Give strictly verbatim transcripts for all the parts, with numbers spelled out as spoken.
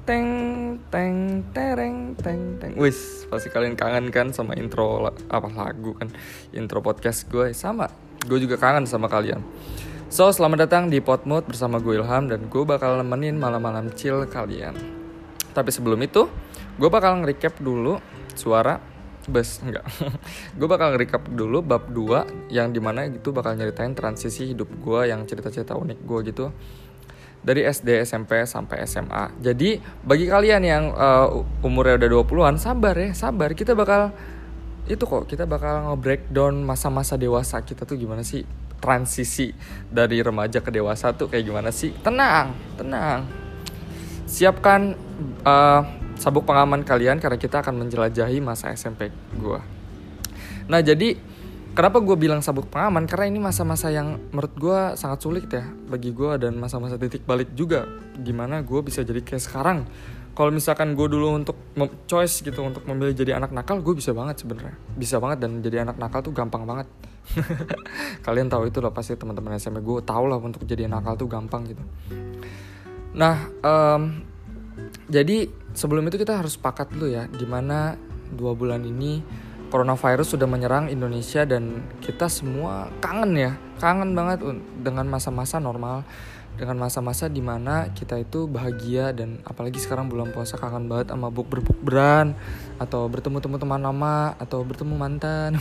Teng teng tereng teng teng. Wis, pasti kalian kangen kan sama intro apa lagu kan, intro podcast gue. Sama, gue juga kangen sama kalian. So, selamat datang di Podmood bersama gue Ilham, dan gue bakal nemenin malam-malam chill kalian. Tapi sebelum itu, gue bakal nge-recap dulu suara bus enggak. Gue bakal nge-recap dulu bab dua yang dimana itu bakal nyeritain transisi hidup gue yang cerita-cerita unik gue gitu, dari S D, S M P, sampai S M A. Jadi bagi kalian yang uh, umurnya udah dua puluhan, sabar ya, sabar. Kita bakal, itu kok, kita bakal nge-breakdown masa-masa dewasa kita tuh gimana sih. Transisi dari remaja ke dewasa tuh kayak gimana sih. Tenang, tenang. Siapkan uh, sabuk pengaman kalian, karena kita akan menjelajahi masa S M P gue. Nah jadi, kenapa gue bilang sabuk pengaman? Karena ini masa-masa yang menurut gue sangat sulit ya bagi gue, dan masa-masa titik balik juga gimana gue bisa jadi kayak sekarang. Kalau misalkan gue dulu untuk mem- choice gitu untuk memilih jadi anak nakal, gue bisa banget sebenarnya, bisa banget. Dan jadi anak nakal tuh gampang banget. Kalian tahu itu lah pasti, teman-teman S M P gue tahu lah untuk jadi nakal tuh gampang gitu. Nah, um, jadi sebelum itu kita harus sepakat dulu ya, dimana dua bulan ini coronavirus sudah menyerang Indonesia, dan kita semua kangen ya, kangen banget dengan masa-masa normal, dengan masa-masa dimana kita itu bahagia. Dan apalagi sekarang bulan puasa, kangen banget sama bukber-bukberan, atau bertemu teman lama, atau bertemu mantan.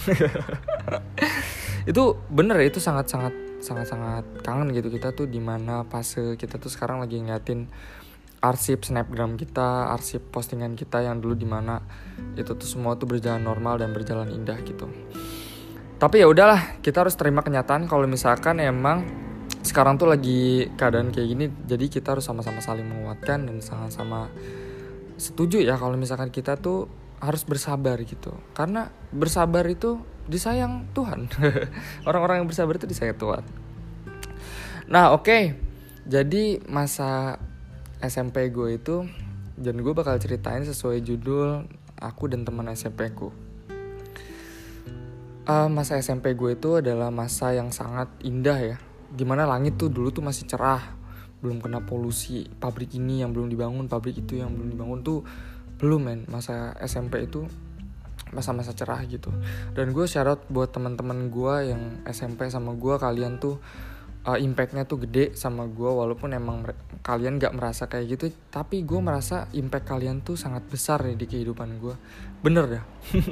Itu bener ya, itu sangat-sangat sangat-sangat kangen gitu kita tuh, dimana fase kita tuh sekarang lagi ngeliatin arsip snapgram kita, arsip postingan kita yang dulu dimana itu tuh semua tuh berjalan normal dan berjalan indah gitu. Tapi ya udahlah, kita harus terima kenyataan kalau misalkan emang sekarang tuh lagi keadaan kayak gini. Jadi kita harus sama-sama saling menguatkan dan sama-sama setuju ya kalau misalkan kita tuh harus bersabar gitu. Karena bersabar itu disayang Tuhan. Orang-orang yang bersabar itu disayang Tuhan. Nah oke, okay. Jadi masa S M P gue itu, dan gue bakal ceritain sesuai judul aku dan teman S M P ku. Uh, masa S M P gue itu adalah masa yang sangat indah ya. Gimana langit tuh dulu tuh masih cerah, belum kena polusi. Pabrik ini yang belum dibangun, pabrik itu yang belum dibangun tuh belum men. Masa S M P itu masa-masa cerah gitu. Dan gue shout out buat teman-teman gue yang S M P sama gue, kalian tuh Uh, impactnya tuh gede sama gue, walaupun emang mere- kalian gak merasa kayak gitu, tapi gue merasa impact kalian tuh sangat besar nih di kehidupan gue. Bener dah.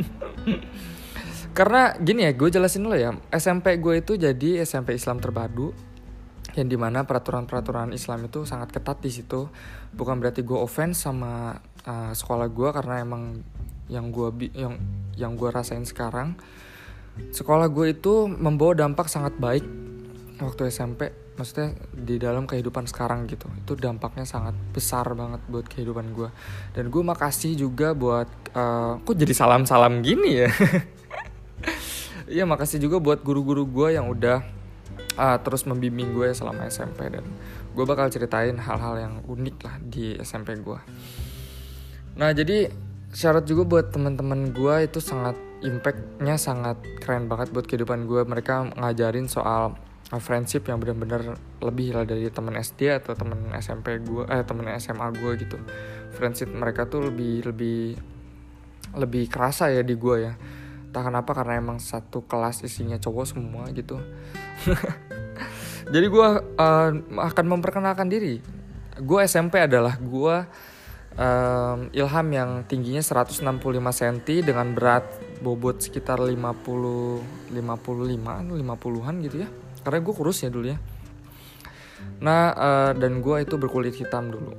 Karena gini ya, gue jelasin dulu ya. S M P gue itu jadi S M P Islam terpadu, yang dimana peraturan-peraturan Islam itu sangat ketat di situ. Bukan berarti gue offense sama uh, sekolah gue, karena emang yang gue bi- yang yang gue rasain sekarang, sekolah gue itu membawa dampak sangat baik waktu S M P, maksudnya di dalam kehidupan sekarang gitu. Itu dampaknya sangat besar banget buat kehidupan gue. Dan gue makasih juga buat uh, kok jadi salam-salam gini ya. Iya, makasih juga buat guru-guru gue yang udah uh, terus membimbing gue selama S M P. Dan gue bakal ceritain hal-hal yang unik lah di S M P gue. Nah jadi syarat juga buat teman-teman gue itu sangat, impactnya sangat keren banget buat kehidupan gue. Mereka ngajarin soal friendship yang benar-benar lebih lah dari teman S D atau teman S M P gue, eh teman S M A gue gitu. Friendship mereka tuh lebih lebih lebih kerasa ya di gue ya. Entah kenapa, karena emang satu kelas isinya cowok semua gitu. Jadi gue uh, akan memperkenalkan diri. Gue S M P adalah gue um, Ilham yang tingginya seratus enam puluh lima sentimeter dengan berat bobot sekitar lima puluh lima puluh lima lima puluhan gitu ya. Karena gue kurus ya dulu ya. Nah uh, dan gue itu berkulit hitam dulu.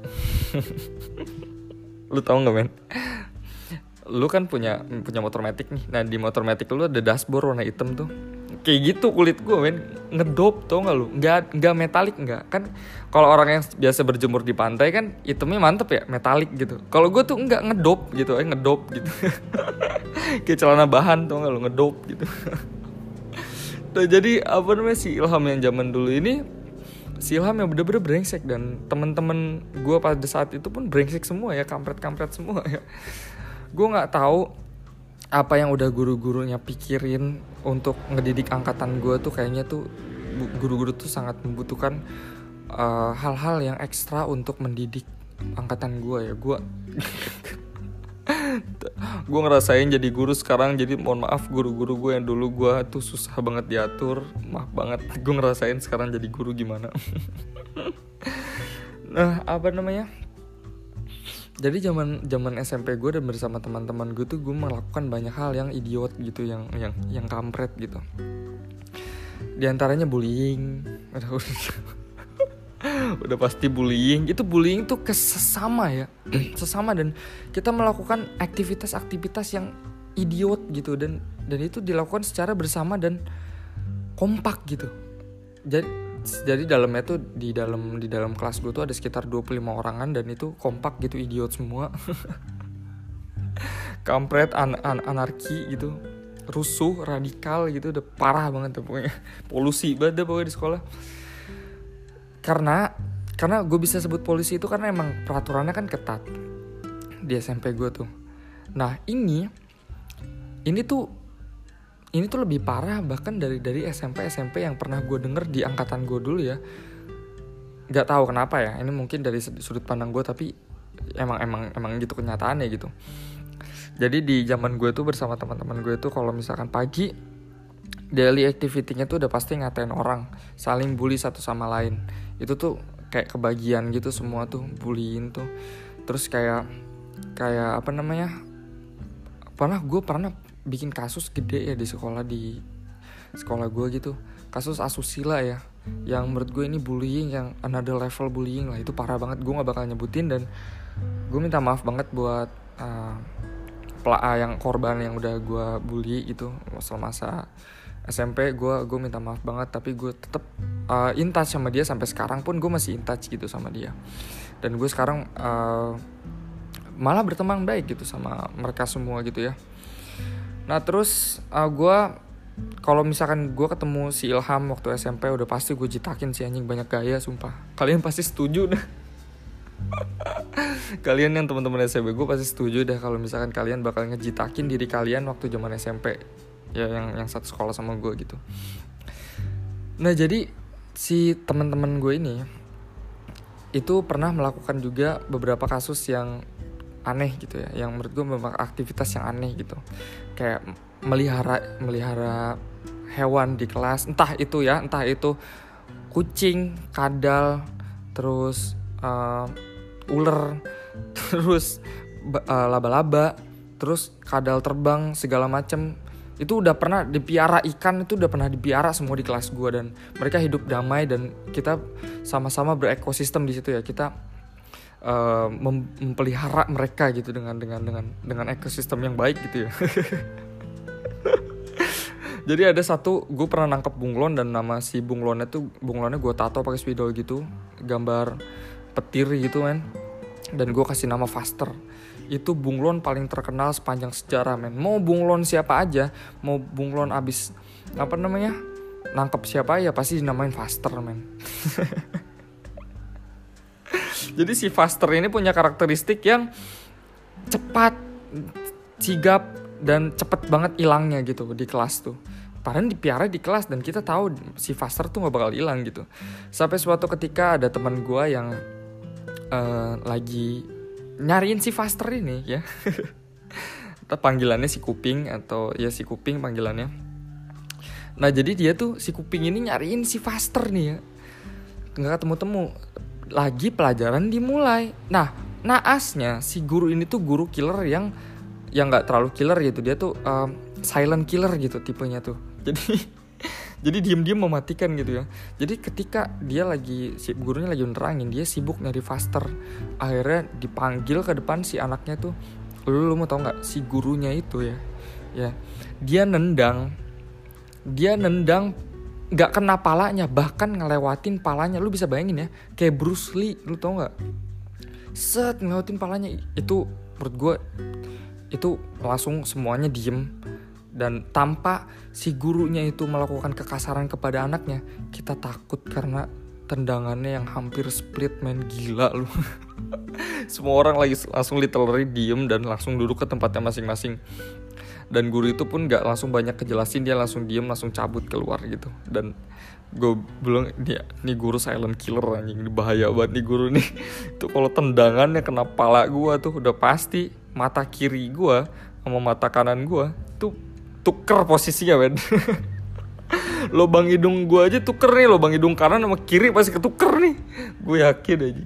Lu tau gak men? Lu kan punya punya motor matic nih. Nah di motor matic lu ada dashboard warna hitam tuh. Kayak gitu kulit gue men. Ngedop, tau gak lu? Gak, gak metalik gak? Kan kalau orang yang biasa berjemur di pantai kan hitamnya mantep ya, metalik gitu. Kalau gue tuh enggak, ngedop gitu, eh ngedop gitu. Kayak celana bahan, tau gak lu? Ngedop gitu. Nah, jadi apa namanya, si Ilham yang zaman dulu ini, si Ilham yang bener-bener brengsek. Dan teman-teman gue pada saat itu pun brengsek semua ya, kampret-kampret semua ya. Gue nggak tahu apa yang udah guru-gurunya pikirin untuk ngedidik angkatan gue tuh. Kayaknya tuh guru-guru tuh sangat membutuhkan uh, hal-hal yang ekstra untuk mendidik angkatan gue ya, gue gue ngerasain jadi guru sekarang. Jadi mohon maaf guru-guru gue yang dulu gue tuh susah banget diatur, maaf banget. Gue ngerasain sekarang jadi guru gimana. Nah apa namanya, jadi zaman zaman S M P gue dan bersama teman-teman gue tuh gue melakukan banyak hal yang idiot gitu, yang yang yang kampret gitu. Di antaranya bullying. Udah pasti bullying. Itu bullying tuh ke sesama ya. Sesama, dan kita melakukan aktivitas-aktivitas yang idiot gitu, dan dan itu dilakukan secara bersama dan kompak gitu. Jadi jadi dalamnya tuh di dalam di dalam kelas gue tuh ada sekitar dua puluh lima orangan, dan itu kompak gitu, idiot semua. Kampret, an- an- anarki gitu, rusuh, radikal gitu, udah parah banget tuh pokoknya. Polusi banget deh pokoknya di sekolah. Karena karena gue bisa sebut polisi itu karena emang peraturannya kan ketat di S M P gue tuh. Nah ini ini tuh ini tuh lebih parah bahkan dari dari S M P S M P yang pernah gue denger di angkatan gue dulu ya. Gak tahu kenapa ya, ini mungkin dari sudut pandang gue, tapi emang emang emang gitu kenyataannya gitu. Jadi di zaman gue tuh bersama teman-teman gue tuh kalau misalkan pagi, daily activity-nya tuh udah pasti ngatain orang, saling bully satu sama lain. Itu tuh kayak kebagian gitu semua tuh, bullying tuh. Terus kayak kayak apa namanya? Pernah gue pernah bikin kasus gede ya di sekolah di sekolah gue gitu. Kasus asusila ya. Yang menurut gue ini bullying yang another level bullying lah. Itu parah banget, gue enggak bakal nyebutin, dan gue minta maaf banget buat uh, pelaa yang korban yang udah gue bully gitu selama masa S M P. Gue gue minta maaf banget, tapi gue tetap uh, in touch sama dia sampai sekarang pun gue masih in touch gitu sama dia. Dan gue sekarang uh, malah berteman baik gitu sama mereka semua gitu ya. Nah terus uh, gue kalau misalkan gue ketemu si Ilham waktu S M P, udah pasti gue jitakin si anjing, banyak gaya sumpah. Kalian pasti setuju dah. Kalian yang teman-teman S M P gue pasti setuju dah kalau misalkan kalian bakal ngejitakin diri kalian waktu zaman S M P ya, yang yang satu sekolah sama gue gitu. Nah jadi si teman-teman gue ini itu pernah melakukan juga beberapa kasus yang aneh gitu ya, yang menurut gue memang aktivitas yang aneh gitu, kayak melihara melihara hewan di kelas, entah itu ya entah itu kucing, kadal, terus uh, ular, terus uh, laba-laba, terus kadal terbang segala macem. Itu udah pernah dipiara, ikan itu udah pernah dipiara semua di kelas gue, dan mereka hidup damai dan kita sama-sama berekosistem di situ ya. Kita uh, mem- mempelihara mereka gitu dengan dengan dengan dengan ekosistem yang baik gitu ya. Jadi ada satu, gue pernah nangkep bunglon, dan nama si bunglonnya tuh, bunglonnya gue tato pakai spidol gitu, gambar petir gitu men, dan gue kasih nama Faster. Itu bunglon paling terkenal sepanjang sejarah men. Mau bunglon siapa aja, mau bunglon abis apa namanya nangkep siapa ya pasti dinamain Faster men. Jadi si Faster ini punya karakteristik yang cepat, sigap, dan cepet banget hilangnya gitu di kelas tuh. Padahal dipiara di kelas, dan kita tahu si Faster tuh gak bakal hilang gitu. Sampai suatu ketika ada teman gue yang uh, lagi nyariin si Faster ini ya. Panggilannya si Kuping, atau ya si Kuping panggilannya. Nah jadi dia tuh si Kuping ini nyariin si Faster nih ya, gak ketemu-temu. Lagi pelajaran dimulai. Nah naasnya si guru ini tuh guru killer yang yang gak terlalu killer gitu. Dia tuh um, silent killer gitu tipenya tuh. Jadi jadi diem-diem mematikan gitu ya. Jadi ketika dia lagi, si gurunya lagi nerangin, dia sibuk nyari Faster. Akhirnya dipanggil ke depan si anaknya tuh. Lu, lu mau tau gak si gurunya itu ya, ya dia nendang, dia nendang gak kena palanya, bahkan ngelewatin palanya. Lu bisa bayangin ya, kayak Bruce Lee, lu tau gak? Set, ngelewatin palanya. Itu menurut gue itu langsung semuanya diem. Dan tanpa si gurunya itu melakukan kekasaran kepada anaknya, kita takut karena tendangannya yang hampir split men, gila lu. Semua orang lagi langsung literally diem dan langsung duduk ke tempatnya masing-masing. Dan guru itu pun gak langsung banyak kejelasin, dia langsung diem, langsung cabut keluar gitu. Dan gue bilang, nih, nih guru silent killer anjing, bahaya banget nih guru nih. Itu kalau tendangannya kena pala gue tuh udah pasti mata kiri gue sama mata kanan gue tuh tuker posisinya, men. Lubang hidung gue aja tuker nih, lubang hidung kanan sama kiri pasti ketuker nih. Gue yakin aja.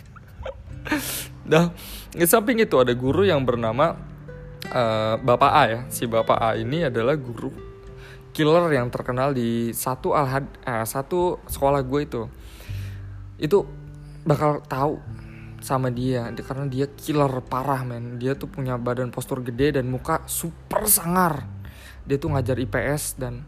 Nah, di samping itu ada guru yang bernama uh, Bapak A ya. Si Bapak A ini adalah guru killer yang terkenal di satu alhad eh, satu sekolah gue itu. Itu bakal tahu sama dia karena dia killer parah, men. Dia tuh punya badan postur gede dan muka super sangar. Dia tuh ngajar I P S dan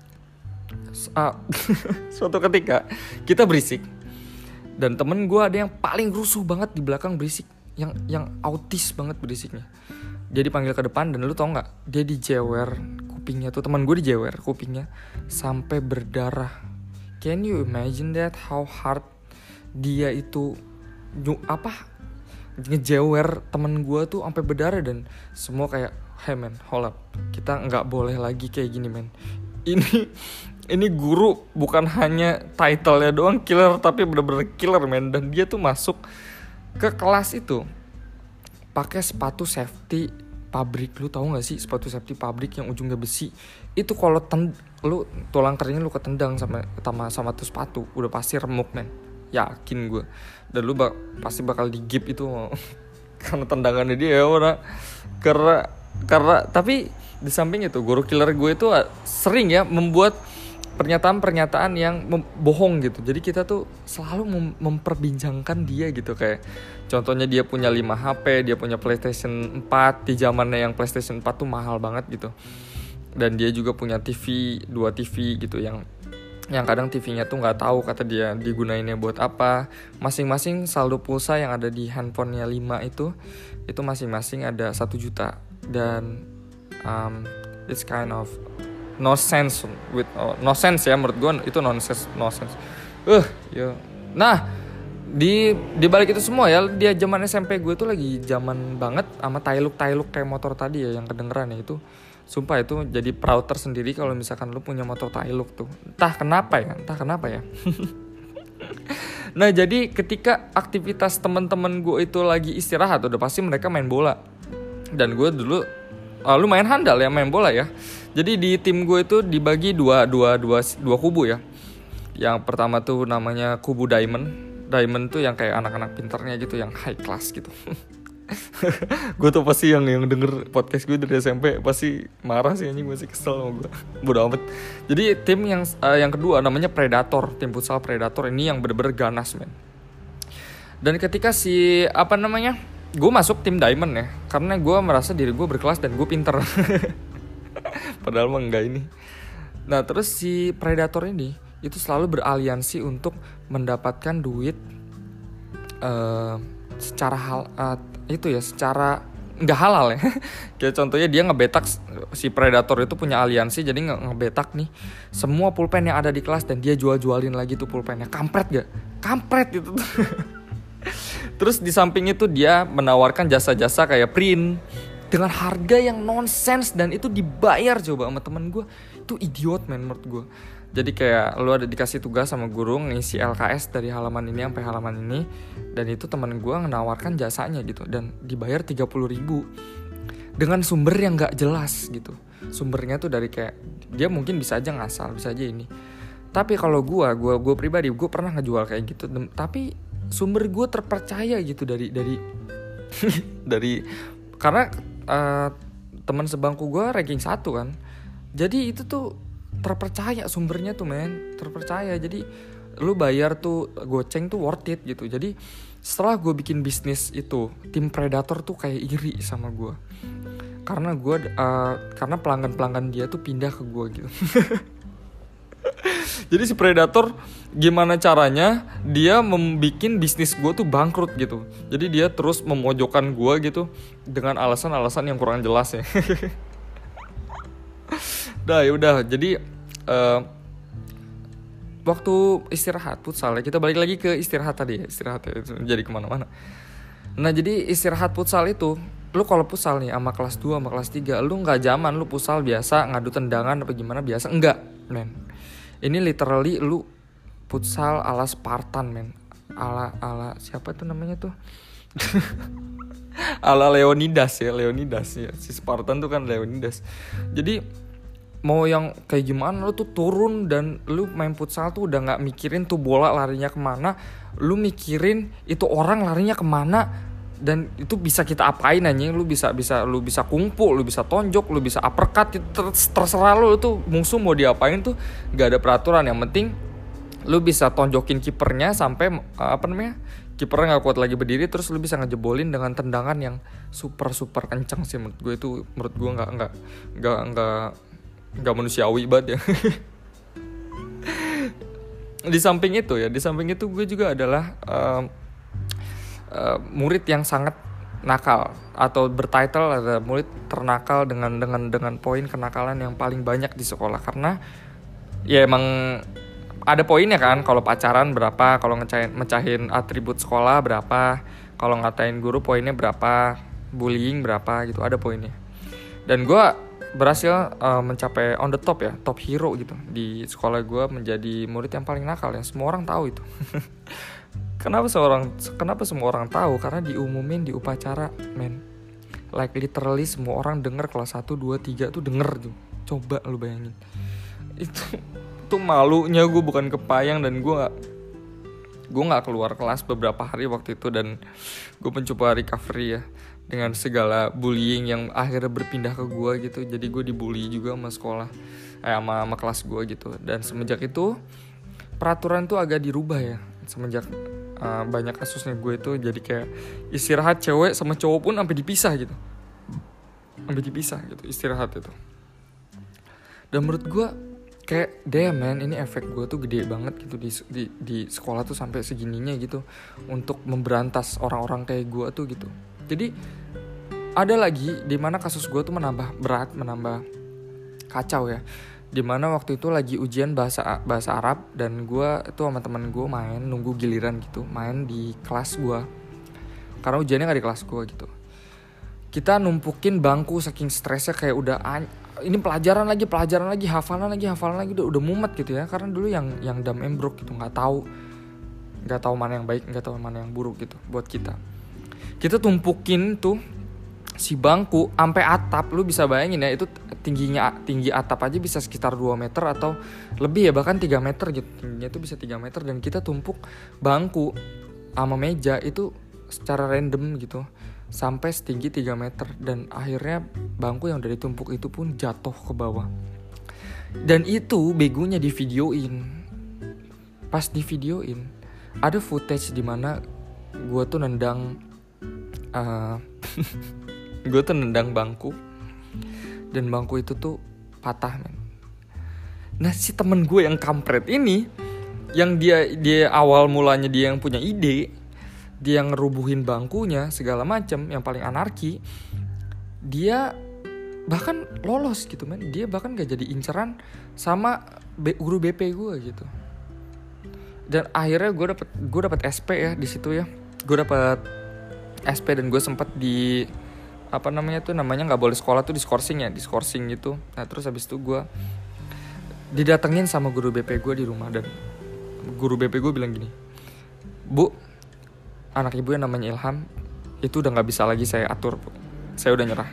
uh, suatu ketika kita berisik. Dan temen gue ada yang paling rusuh banget di belakang berisik, yang yang autis banget berisiknya. Dia dipanggil ke depan dan lu tau nggak? Dia dijewer kupingnya tuh, teman gue dijewer kupingnya sampai berdarah. Can you imagine that? How hard dia itu nyu, apa ngejewer temen gue tuh sampai berdarah dan semua kayak, hey man, hold up, kita nggak boleh lagi kayak gini, man. Ini ini guru bukan hanya title-nya doang killer, tapi bener-bener killer, men. Dan dia tuh masuk ke kelas itu pakai sepatu safety pabrik. Lu tahu nggak sih sepatu safety pabrik yang ujungnya besi? Itu kalau ten, lu tulang keringnya lu ketendang sama sama sama tuh sepatu, udah pasti remuk, men. Yakin gue. Dan lu bak, pasti bakal digip itu karena tendangannya dia ya, orang. Karena karena tapi di samping itu guru killer gue itu sering ya membuat pernyataan-pernyataan yang mem- bohong gitu. Jadi kita tuh selalu mem- memperbincangkan dia gitu. Kayak contohnya dia punya lima H P, dia punya PlayStation empat. Di zamannya yang PlayStation empat tuh mahal banget gitu. Dan dia juga punya T V, dua T V gitu. Yang yang kadang T V-nya tuh gak tahu kata dia digunainnya buat apa. Masing-masing saldo pulsa yang ada di handphonenya lima itu, itu masing-masing ada satu juta. Dan um, it's kind of no sense with oh, no sense ya menurut gue, itu nonsense nonsense. Uh, ya. Nah, di di balik itu semua ya, dia zaman S M P gue tuh lagi zaman banget sama tailuk-tailuk kayak motor tadi ya yang kedengeran ya itu. Sumpah itu jadi proud tersendiri kalau misalkan lu punya motor tailuk tuh. Entah kenapa ya, entah kenapa ya. Nah, jadi ketika aktivitas teman-teman gue itu lagi istirahat, udah pasti mereka main bola. Dan gue dulu uh, lu main handal ya, main bola ya. Jadi di tim gue itu dibagi dua, dua, dua, dua kubu ya. Yang pertama tuh namanya kubu Diamond. Diamond tuh yang kayak anak-anak pintarnya gitu, yang high class gitu. Gue tuh pasti yang yang denger podcast gue dari S M P pasti marah sih, anjing, masih kesel sama gue. Bodoh amat. Jadi tim yang uh, yang kedua namanya Predator, tim futsal Predator ini yang bener-bener ganas, men. Dan ketika si apa namanya, gue masuk tim Diamond ya, karena gue merasa diri gue berkelas dan gue pinter. Padahal mah enggak ini. Nah, terus si Predator ini itu selalu beraliansi untuk mendapatkan duit uh, secara hal uh, itu ya, secara nggak halal ya. Kayak contohnya dia ngebetak, si Predator itu punya aliansi, jadi nge- ngebetak nih semua pulpen yang ada di kelas dan dia jual-jualin lagi tuh pulpennya. Kampret gak? Kampret itu tuh. Terus di samping itu dia menawarkan jasa-jasa kayak print dengan harga yang nonsens dan itu dibayar coba sama temen gue. Itu idiot, men, menurut gue. Jadi kayak lu ada dikasih tugas sama guru ngisi L K S dari halaman ini sampai halaman ini, dan itu temen gue menawarkan jasanya gitu dan dibayar tiga puluh ribu dengan sumber yang gak jelas gitu. Sumbernya tuh dari kayak dia mungkin bisa aja ngasal, bisa aja ini. Tapi kalau gue, gue gue pribadi gue pernah ngejual kayak gitu, tapi sumber gue terpercaya gitu dari dari dari karena uh, teman sebangku gue ranking satu kan. Jadi itu tuh terpercaya sumbernya tuh, men, terpercaya. Jadi lu bayar tuh goceng tuh worth it gitu. Jadi setelah gue bikin bisnis itu, tim Predator tuh kayak iri sama gue karena gue uh, karena pelanggan-pelanggan dia tuh pindah ke gue gitu. Jadi si Predator gimana caranya dia membikin bisnis gue tuh bangkrut gitu. Jadi dia terus memojokkan gue gitu dengan alasan-alasan yang kurang jelas ya. Dah ya udah, jadi uh, waktu istirahat futsal ya, kita balik lagi ke istirahat tadi ya, istirahat ya, itu jadi kemana-mana. Nah jadi istirahat futsal itu lu kalau futsal nih sama kelas dua sama kelas tiga, lu nggak zaman lu futsal biasa ngadu tendangan apa gimana biasa, enggak men. Ini literally lu futsal ala Spartan men, ala ala siapa tuh namanya tuh ala Leonidas ya Leonidas ya si Spartan tuh kan Leonidas. Jadi mau yang kayak gimana lu tuh turun dan lu main futsal tuh udah nggak mikirin tuh bola larinya kemana, lu mikirin itu orang larinya kemana. Dan itu bisa kita apain anjing, lu bisa bisa lu bisa kungfu, lu bisa tonjok, lu bisa uppercut, itu ter- terserah lu tuh musuh mau diapain tuh gak ada peraturan. Yang penting lu bisa tonjokin kipernya sampai apa namanya kipernya nggak kuat lagi berdiri, terus lu bisa ngejebolin dengan tendangan yang super super kencang sih menurut gue. Itu menurut gue nggak nggak nggak nggak nggak manusiawi banget ya. Di samping itu ya di samping itu gue juga adalah um, Uh, murid yang sangat nakal atau bertitle ada murid ternakal dengan dengan dengan poin kenakalan yang paling banyak di sekolah. Karena ya emang ada poinnya kan, kalau pacaran berapa, kalau ngecahin mecahin atribut sekolah berapa, kalau ngatain guru poinnya berapa, bullying berapa gitu, ada poinnya. Dan gue berhasil uh, mencapai on the top ya, top hero gitu di sekolah gue, menjadi murid yang paling nakal yang semua orang tahu itu. Kenapa seorang kenapa semua orang tahu? Karena diumumin di upacara, men. Like literally semua orang denger kelas satu, dua, tiga tuh denger tuh. Coba lu bayangin. Itu tuh malunya gue bukan kepayang, dan gue gak gue gak keluar kelas beberapa hari waktu itu, dan gue mencoba recovery ya dengan segala bullying yang akhirnya berpindah ke gue gitu. Jadi gue dibully juga sama sekolah, eh, sama, sama kelas gue gitu. Dan semenjak itu peraturan tuh agak dirubah ya. Semenjak Uh, banyak kasusnya gue itu jadi kayak istirahat cewek sama cowok pun sampai dipisah gitu, sampai dipisah gitu istirahat itu. Dan menurut gue kayak damn man, ini efek gue tuh gede banget gitu di di di sekolah tuh sampai segininya gitu untuk memberantas orang-orang kayak gue tuh gitu. Jadi ada lagi di mana kasus gue tuh menambah berat, menambah kacau ya. Dimana waktu itu lagi ujian bahasa bahasa Arab, dan gue itu sama temen gue main nunggu giliran gitu, main di kelas gue karena ujiannya nggak di kelas gue gitu. Kita numpukin bangku saking stresnya, kayak udah ini pelajaran lagi pelajaran lagi hafalan lagi hafalan lagi udah udah mumet gitu ya, karena dulu yang yang dumb and broke gitu, nggak tahu nggak tahu mana yang baik, nggak tahu mana yang buruk gitu buat kita. Kita tumpukin tuh si bangku sampai atap. Lu bisa bayangin ya, itu tingginya tinggi atap aja bisa sekitar dua meter atau lebih ya, bahkan tiga meter gitu. Tingginya itu bisa tiga meter, dan kita tumpuk bangku sama meja itu secara random gitu sampai setinggi tiga meter, dan akhirnya bangku yang udah ditumpuk itu pun jatuh ke bawah. Dan itu begonya di videoin. Pas di videoin ada footage di mana gue tuh nendang uh, gue tuh nendang bangku, dan bangku itu tuh patah men. Nah si temen gue yang kampret ini, yang dia dia awal mulanya dia yang punya ide, dia yang ngerubuhin bangkunya segala macam, yang paling anarki, dia bahkan lolos gitu men. Dia bahkan gak jadi inceran sama B, guru B P gue gitu. Dan akhirnya gue dapet gue dapet S P ya di situ ya. Gue dapet S P, dan gue sempet di apa namanya tuh namanya nggak boleh sekolah tuh diskorsing ya, diskorsing gitu. Nah terus habis itu gue didatengin sama guru B P gue di rumah, dan guru B P gue bilang gini, Bu, anak ibu yang namanya Ilham itu udah nggak bisa lagi saya atur, Bu. Saya udah nyerah.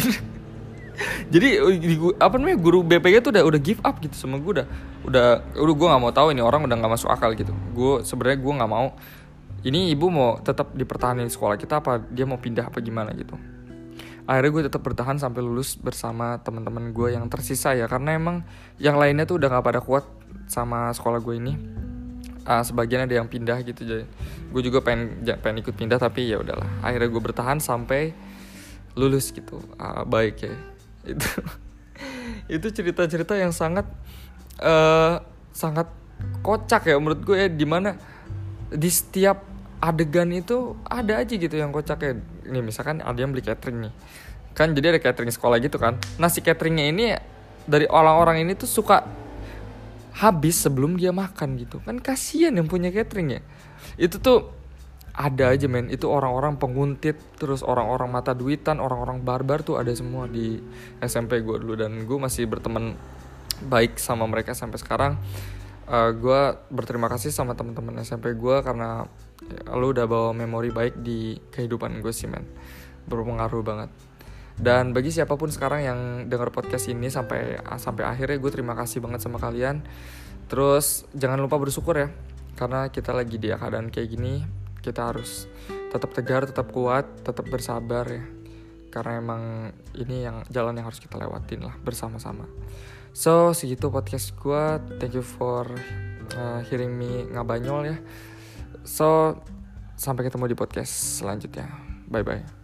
Jadi apa namanya guru B P gue tuh udah udah give up gitu sama gue, udah udah udah gue nggak mau tahu ini orang udah nggak masuk akal gitu. Gue sebenarnya gue nggak mau ini ibu mau tetap dipertahankan sekolah kita apa dia mau pindah apa gimana gitu. Akhirnya gue tetap bertahan sampai lulus bersama teman-teman gue yang tersisa ya, karena emang yang lainnya tuh udah nggak pada kuat sama sekolah gue ini. Uh, sebagian ada yang pindah gitu, jadi gue juga pengen pengen ikut pindah, tapi ya udahlah. Akhirnya gue bertahan sampai lulus gitu. Uh, baik ya. Itu itu cerita-cerita yang sangat uh, sangat kocak ya menurut gue ya, dimana di setiap adegan itu ada aja gitu yang kocak ya. Nih misalkan ada yang beli catering nih kan, jadi ada catering sekolah gitu kan. Nah si cateringnya ini dari orang-orang ini tuh suka habis sebelum dia makan gitu kan, kasian yang punya catering ya. Itu tuh ada aja men, itu orang-orang penguntit, terus orang-orang mata duitan, orang-orang barbar tuh ada semua di S M P gue dulu. Dan gue masih berteman baik sama mereka sampai sekarang. uh, Gue berterima kasih sama teman-teman S M P gue karena ya, lu udah bawa memori baik di kehidupan gue sih men, berpengaruh banget. Dan bagi siapapun sekarang yang dengar podcast ini sampai sampai akhirnya, gue terima kasih banget sama kalian. Terus jangan lupa bersyukur ya, karena kita lagi di keadaan kayak gini. Kita harus tetap tegar, tetap kuat, tetap bersabar ya. Karena emang ini yang jalan yang harus kita lewatin lah bersama-sama. So, segitu podcast gue. Thank you for uh, hearing me ngabanyol ya. So, sampai ketemu di podcast selanjutnya. Bye-bye.